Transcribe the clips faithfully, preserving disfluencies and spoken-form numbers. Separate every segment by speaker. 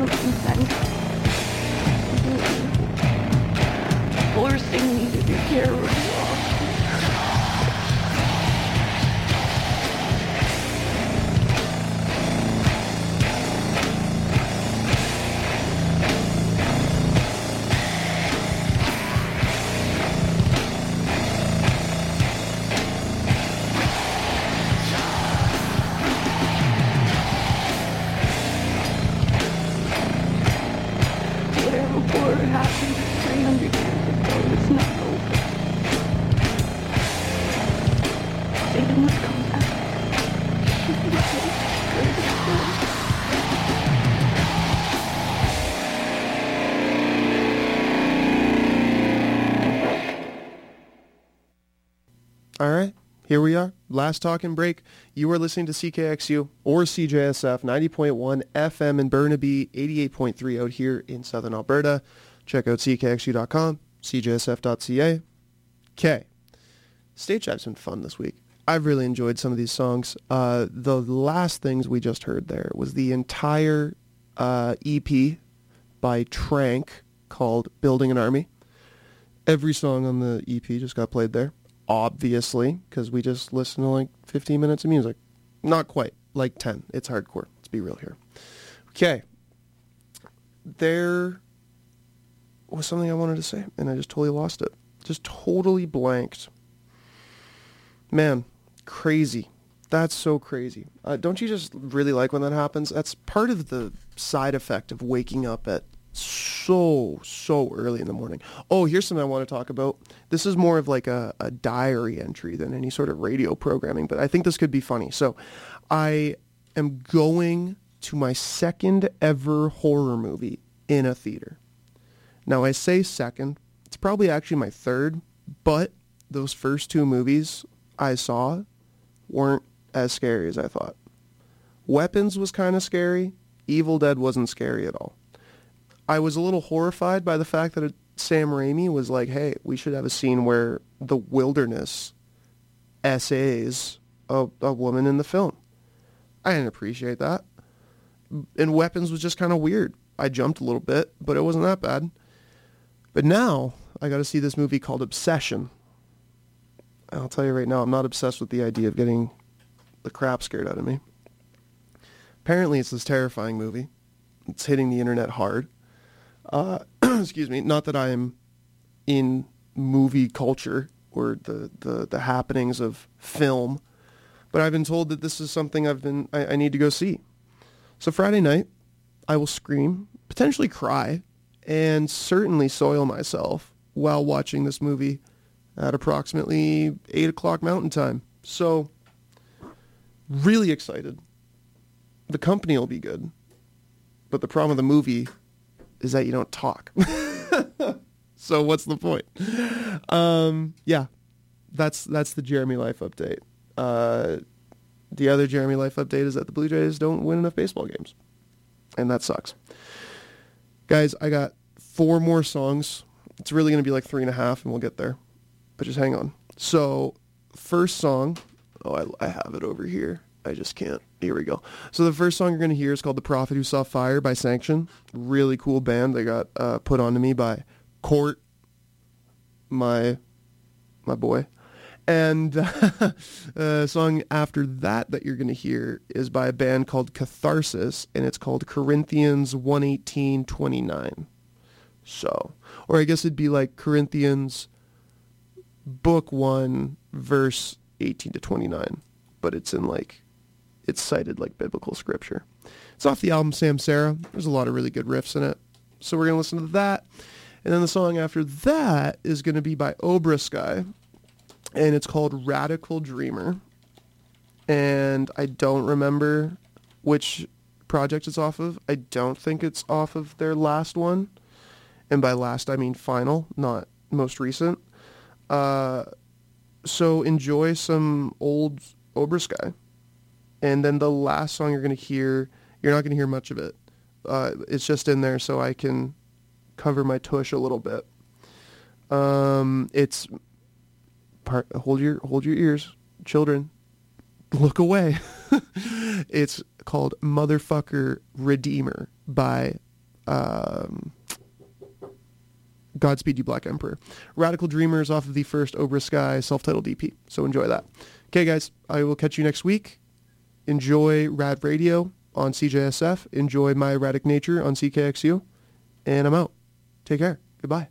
Speaker 1: something thankful. Forcing me to be careful. Whatever war happened three hundred years ago, it's not over. Satan must come back.
Speaker 2: All right, here we are. Last talking break. You are listening to C K X U or C J S F ninety point one F M in Burnaby, eighty-eight point three out here in Southern Alberta. Check out C K X U dot com, C J S F dot C A. Okay. Stage Dive's been fun this week. I've really enjoyed some of these songs. Uh, the last things we just heard there was the entire uh, E P by Trank called Building an Army. Every song on the E P just got played there. Obviously, because we just listened to like fifteen minutes of music. Not quite, like ten. It's hardcore. Let's be real here. Okay. There was something I wanted to say, and I just totally lost it. Just totally blanked. Man, crazy. That's so crazy. Uh, don't you just really like when that happens? That's part of the side effect of waking up at so, so early in the morning. Oh, here's something I want to talk about. This is more of like a, a diary entry than any sort of radio programming, but I think this could be funny. So I am going to my second ever horror movie in a theater. Now, I say second. It's probably actually my third, but those first two movies I saw weren't as scary as I thought. Weapons was kind of scary. Evil Dead wasn't scary at all. I was a little horrified by the fact that Sam Raimi was like, hey, we should have a scene where the wilderness essays a, a woman in the film. I didn't appreciate that. And Weapons was just kind of weird. I jumped a little bit, but it wasn't that bad. But now, I got to see this movie called Obsession. I'll tell you right now, I'm not obsessed with the idea of getting the crap scared out of me. Apparently, it's this terrifying movie. It's hitting the internet hard. Uh, excuse me, not that I am in movie culture or the, the, the happenings of film, but I've been told that this is something I've been I, I need to go see. So Friday night, I will scream, potentially cry, and certainly soil myself while watching this movie at approximately eight o'clock Mountain Time. So, really excited. The company will be good, but the problem with the movie is that you don't talk. So what's the point? Um, yeah, that's that's the Jeremy Life update. Uh, the other Jeremy Life update is that the Blue Jays don't win enough baseball games, and that sucks. Guys, I got four more songs. It's really going to be like three and a half, and we'll get there. But just hang on. So, first song. Oh, I, I have it over here. I just can't. Here we go. So the first song you're going to hear is called The Prophet Who Saw Fire by Sanction. Really cool band. They got uh, put onto me by Court, my my boy. And uh, a song after that that you're going to hear is by a band called Catharsis, and it's called Corinthians one eighteen twenty-nine. So, or I guess it'd be like Corinthians book one, verse eighteen to twenty-nine, but it's in like, it's cited like biblical scripture. It's off the album Samsara. There's a lot of really good riffs in it. So we're going to listen to that. And then the song after that is going to be by Obrasky, and it's called Radical Dreamer. And I don't remember which project it's off of. I don't think it's off of their last one. And by last, I mean final, not most recent. Uh, so enjoy some old Obrasky. And then the last song you're going to hear, you're not going to hear much of it. Uh, it's just in there so I can cover my tush a little bit. Um, it's part, hold your hold your ears, children. Look away. It's called Motherfucker Redeemer by um, Godspeed You Black Emperor. Radical Dreamers off of the first Obra Sky self-titled E P. So enjoy that. Okay, guys, I will catch you next week. Enjoy Rad Radio on C J S F. Enjoy My Erratic Nature on C K X U. And I'm out. Take care. Goodbye.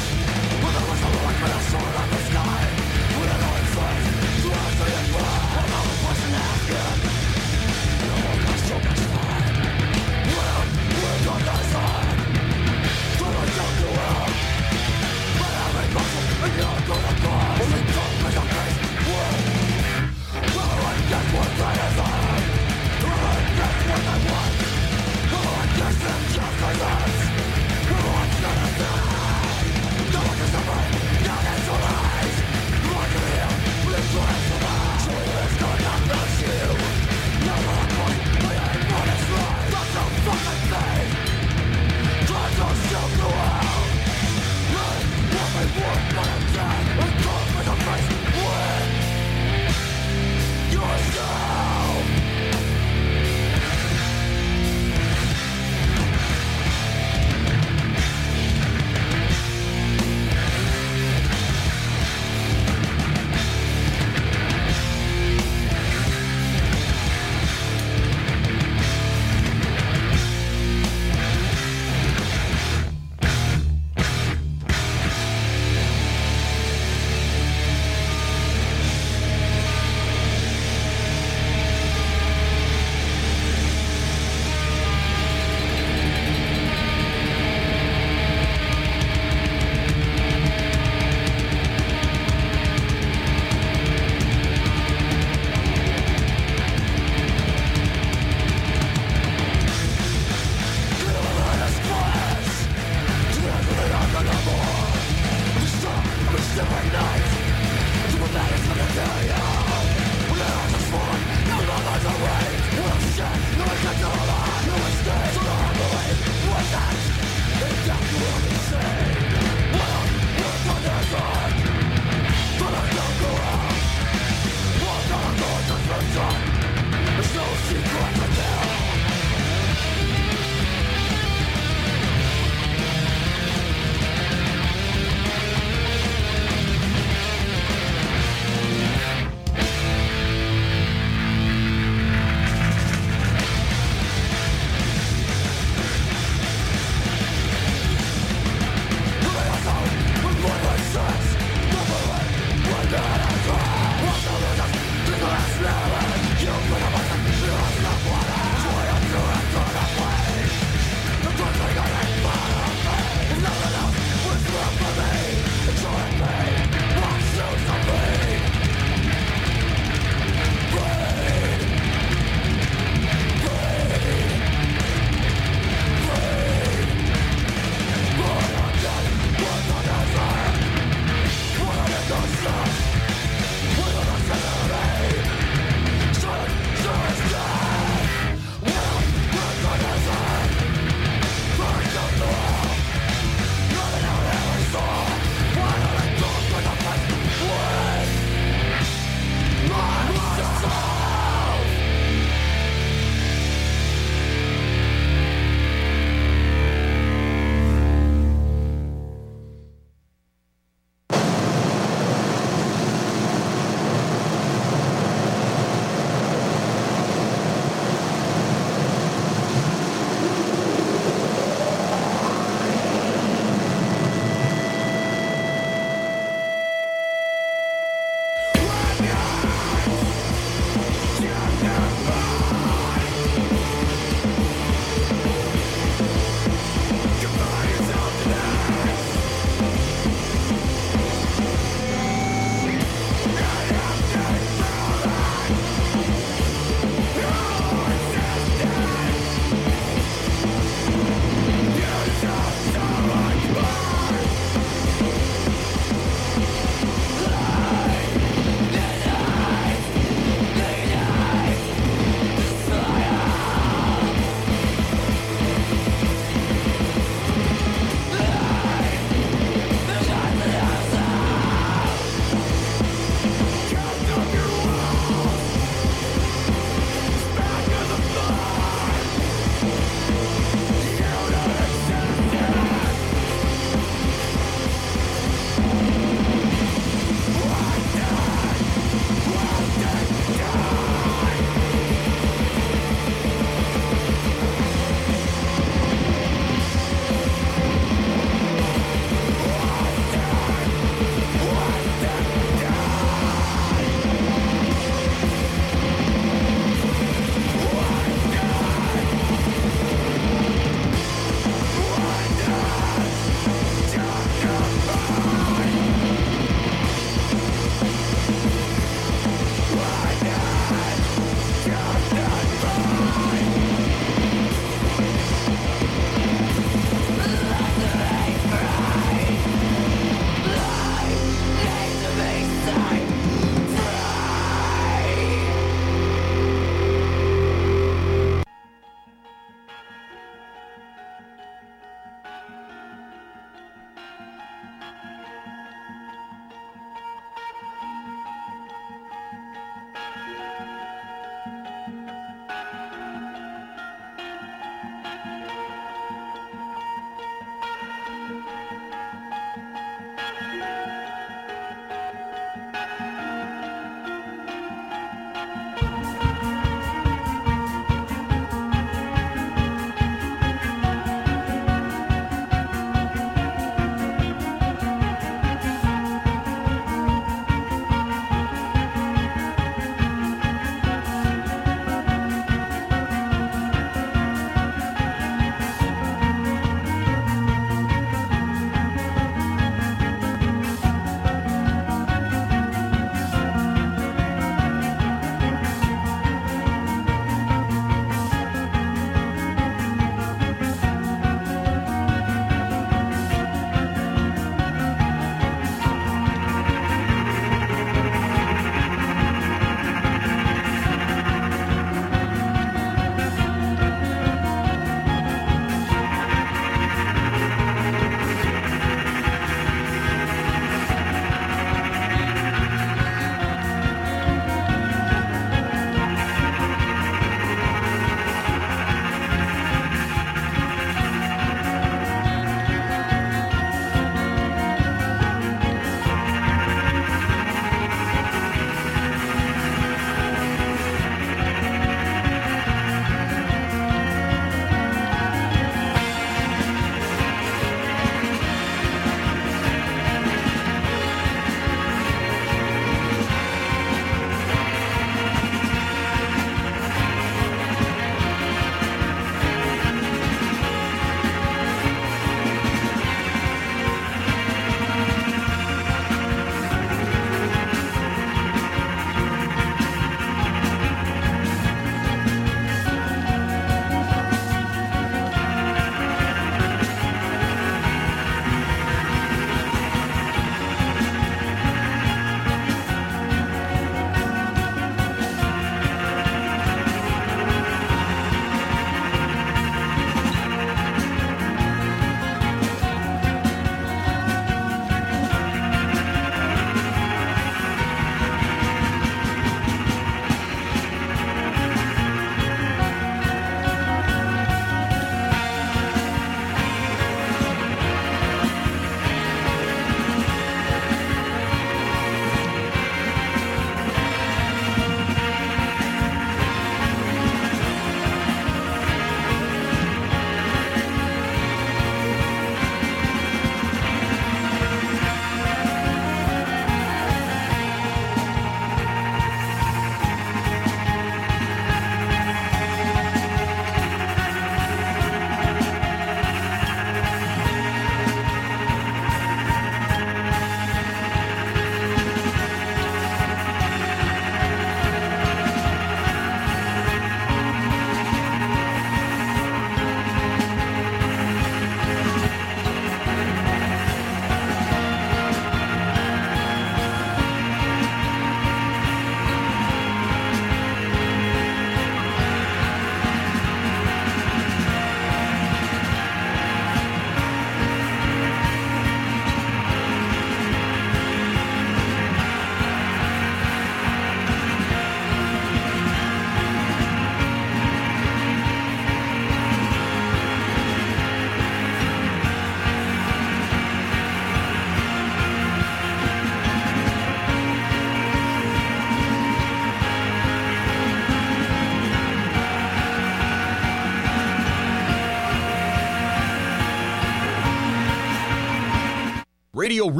Speaker 3: Radio